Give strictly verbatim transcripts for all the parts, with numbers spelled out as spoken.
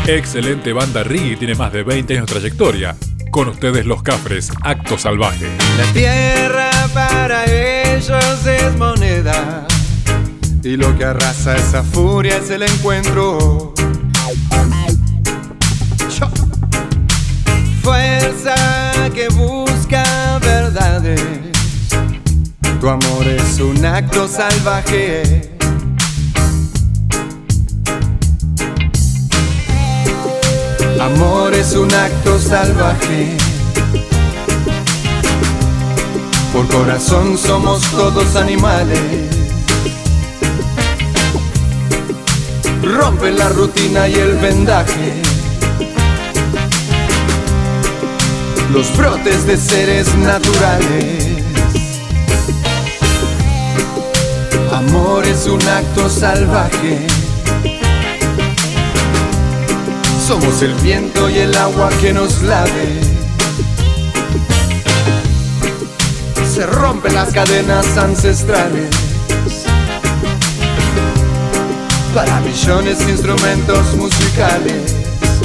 Excelente banda reggae, tiene más de veinte años de trayectoria. Con ustedes los Cafres, Acto Salvaje. La tierra para ellos es moneda, y lo que arrasa esa furia es el encuentro. Fuerza que busca verdades, tu amor es un acto salvaje. Amor es un acto salvaje. Por corazón somos todos animales. Rompe la rutina y el vendaje, los brotes de seres naturales. Amor es un acto salvaje. Somos el viento y el agua que nos lave. Se rompen las cadenas ancestrales. Para millones de instrumentos musicales.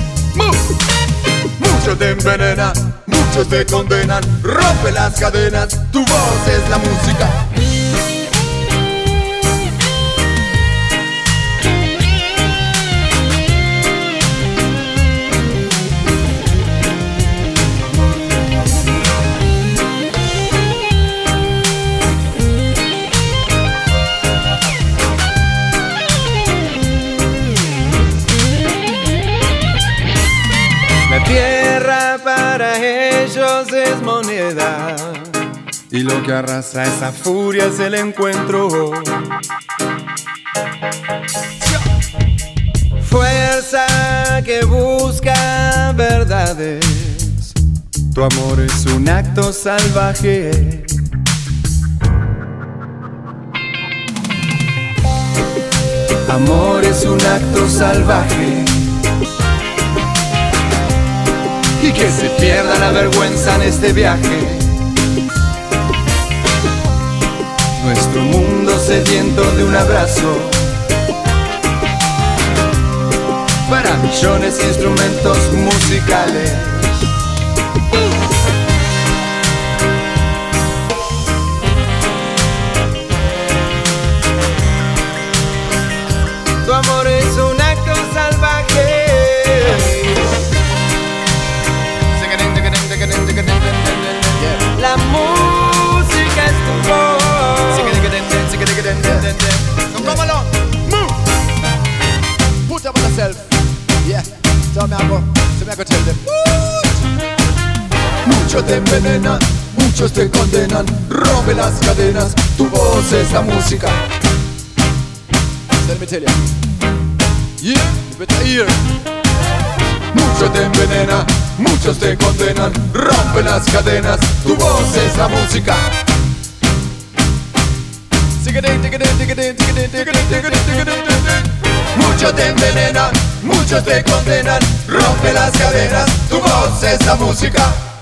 Muchos te envenenan, muchos te condenan. Rompe las cadenas, tu voz es la música. La tierra para ellos es moneda, y lo que arrasa esa furia es el encuentro. Fuerza que busca verdades, tu amor es un acto salvaje. Amor es un acto salvaje. Y que se pierda la vergüenza en este viaje. Nuestro mundo sediento de un abrazo. Para millones de instrumentos musicales. Tu amor es un acto salvaje. La música es tu voz. So come along, move. Put up on yourself. Yeah, tell me I go, tell me I go tell them. Muchos te envenenan, muchos te condenan. Rompe las cadenas, tu voz es la música. Let me tell you. Yeah, you better hear. Muchos te envenenan, muchos te condenan. Rompe las cadenas, tu voz es la música. Muchos te envenenan, muchos te condenan. Rompe las cadenas, tu voz es la música.